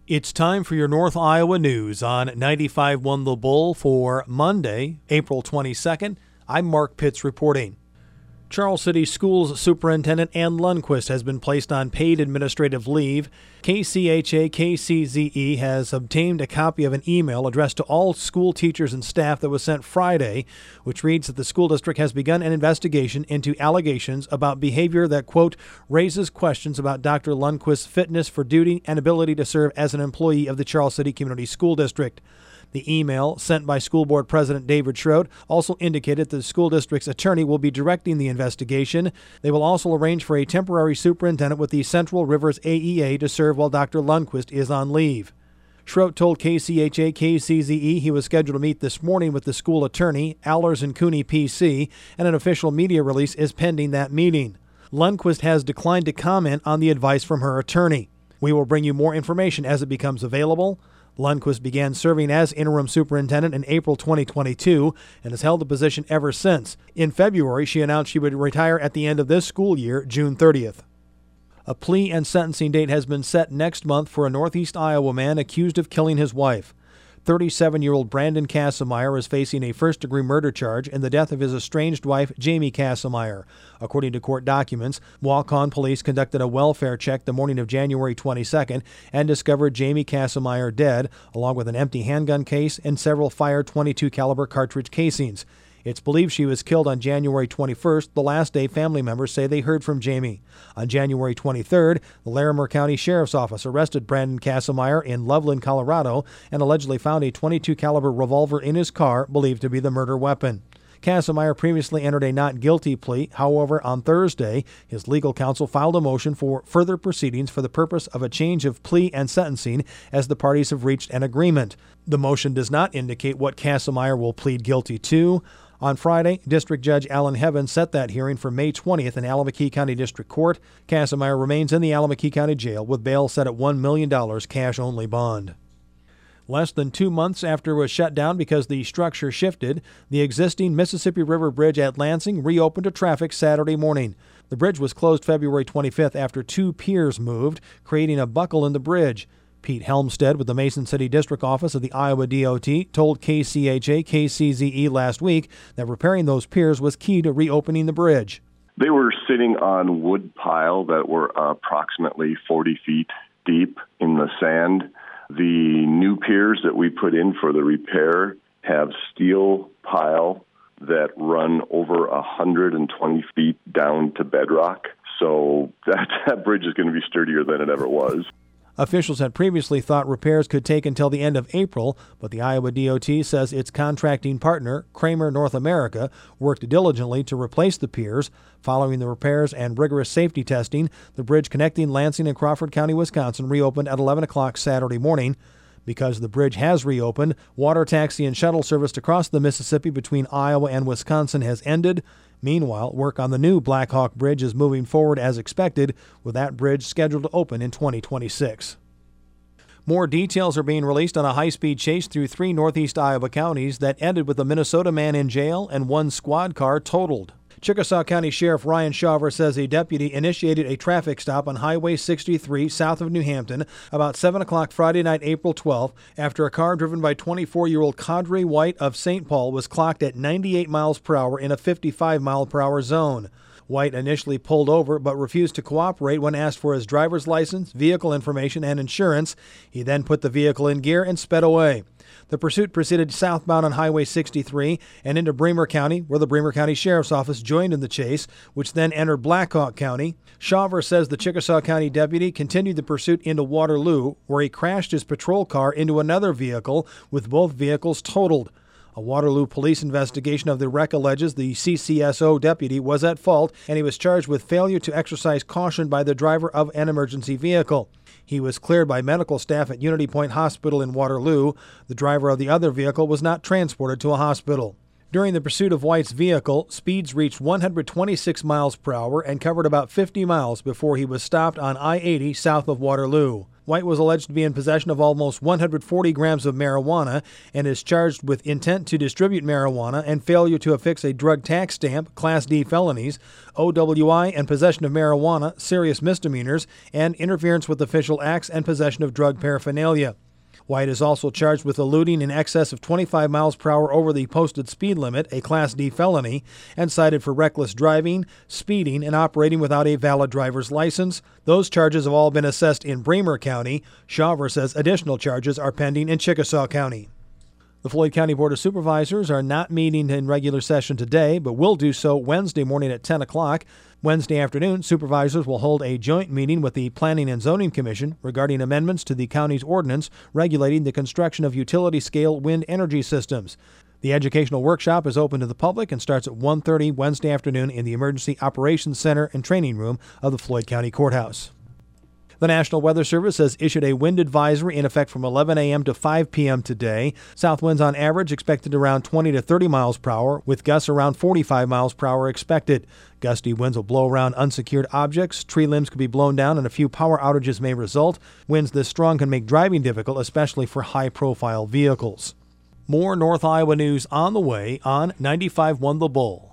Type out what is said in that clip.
It's time for your North Iowa news on 95.1 The Bull for Monday, April 22nd. I'm Mark Pitts reporting. Charles City Schools Superintendent Ann Lundquist has been placed on paid administrative leave. KCHA-KCZE has obtained a copy of an email addressed to all school teachers and staff that was sent Friday, which reads that the school district has begun an investigation into allegations about behavior that, quote, raises questions about Dr. Lundquist's fitness for duty and ability to serve as an employee of the Charles City Community School District. The email, sent by School Board President David Schroed, also indicated that the school district's attorney will be directing the investigation. They will also arrange for a temporary superintendent with the Central Rivers AEA to serve while Dr. Lundquist is on leave. Schroed told KCHA-KCZE he was scheduled to meet this morning with the school attorney, Allers and Cooney PC, and an official media release is pending that meeting. Lundquist has declined to comment on the advice from her attorney. We will bring you more information as it becomes available. Lundquist began serving as interim superintendent in April 2022 and has held the position ever since. In February, she announced she would retire at the end of this school year, June 30th. A plea and sentencing date has been set next month for a Northeast Iowa man accused of killing his wife. 37-year-old Brandon Kassemeyer is facing a first-degree murder charge in the death of his estranged wife, Jamie Kassemeyer. According to court documents, Waukon police conducted a welfare check the morning of January 22nd and discovered Jamie Kassemeyer dead, along with an empty handgun case and several fired .22 caliber cartridge casings. It's believed she was killed on January 21st, the last day family members say they heard from Jamie. On January 23rd, the Larimer County Sheriff's Office arrested Brandon Kassemeyer in Loveland, Colorado, and allegedly found a .22 caliber revolver in his car, believed to be the murder weapon. Kassemeyer previously entered a not guilty plea. However, on Thursday, his legal counsel filed a motion for further proceedings for the purpose of a change of plea and sentencing as the parties have reached an agreement. The motion does not indicate what Kassemeyer will plead guilty to. On Friday, District Judge Alan Heaven set that hearing for May 20th in Allamakee County District Court. Kassemeyer remains in the Allamakee County Jail with bail set at $1 million cash-only bond. Less than 2 months after it was shut down because the structure shifted, the existing Mississippi River Bridge at Lansing reopened to traffic Saturday morning. The bridge was closed February 25th after 2 piers moved, creating a buckle in the bridge. Pete Helmstead with the Mason City District Office of the Iowa DOT told KCHA-KCZE last week that repairing those piers was key to reopening the bridge. They were sitting on wood pile that were approximately 40 feet deep in the sand. The new piers that we put in for the repair have steel pile that run over 120 feet down to bedrock. So that bridge is going to be sturdier than it ever was. Officials had previously thought repairs could take until the end of April, but the Iowa DOT says its contracting partner, Kramer North America, worked diligently to replace the piers. Following the repairs and rigorous safety testing, the bridge connecting Lansing and Crawford County, Wisconsin, reopened at 11 o'clock Saturday morning. Because the bridge has reopened, water taxi and shuttle service to cross the Mississippi between Iowa and Wisconsin has ended. Meanwhile, work on the new Black Hawk Bridge is moving forward as expected, with that bridge scheduled to open in 2026. More details are being released on a high-speed chase through 3 northeast Iowa counties that ended with a Minnesota man in jail and 1 squad car totaled. Chickasaw County Sheriff Ryan Shawver says a deputy initiated a traffic stop on Highway 63 south of New Hampton about 7 o'clock Friday night, April 12th, after a car driven by 24-year-old Kadri White of St. Paul was clocked at 98 miles per hour in a 55-mile-per-hour zone. White initially pulled over but refused to cooperate when asked for his driver's license, vehicle information, and insurance. He then put the vehicle in gear and sped away. The pursuit proceeded southbound on Highway 63 and into Bremer County, where the Bremer County Sheriff's Office joined in the chase, which then entered Black Hawk County. Shawver says the Chickasaw County deputy continued the pursuit into Waterloo, where he crashed his patrol car into another vehicle, with both vehicles totaled. A Waterloo police investigation of the wreck alleges the CCSO deputy was at fault, and he was charged with failure to exercise caution by the driver of an emergency vehicle. He was cleared by medical staff at Unity Point Hospital in Waterloo. The driver of the other vehicle was not transported to a hospital. During the pursuit of White's vehicle, speeds reached 126 miles per hour and covered about 50 miles before he was stopped on I-80 south of Waterloo. White was alleged to be in possession of almost 140 grams of marijuana and is charged with intent to distribute marijuana and failure to affix a drug tax stamp, Class D felonies, OWI and possession of marijuana, serious misdemeanors, and interference with official acts and possession of drug paraphernalia. White is also charged with eluding in excess of 25 miles per hour over the posted speed limit, a Class D felony, and cited for reckless driving, speeding, and operating without a valid driver's license. Those charges have all been assessed in Bremer County. Shawver says additional charges are pending in Chickasaw County. The Floyd County Board of Supervisors are not meeting in regular session today, but will do so Wednesday morning at 10 o'clock. Wednesday afternoon, supervisors will hold a joint meeting with the Planning and Zoning Commission regarding amendments to the county's ordinance regulating the construction of utility-scale wind energy systems. The educational workshop is open to the public and starts at 1:30 Wednesday afternoon in the Emergency Operations Center and Training Room of the Floyd County Courthouse. The National Weather Service has issued a wind advisory in effect from 11 a.m. to 5 p.m. today. South winds on average expected around 20 to 30 miles per hour, with gusts around 45 miles per hour expected. Gusty winds will blow around unsecured objects, tree limbs could be blown down, and a few power outages may result. Winds this strong can make driving difficult, especially for high-profile vehicles. More North Iowa news on the way on 95.1 The Bull.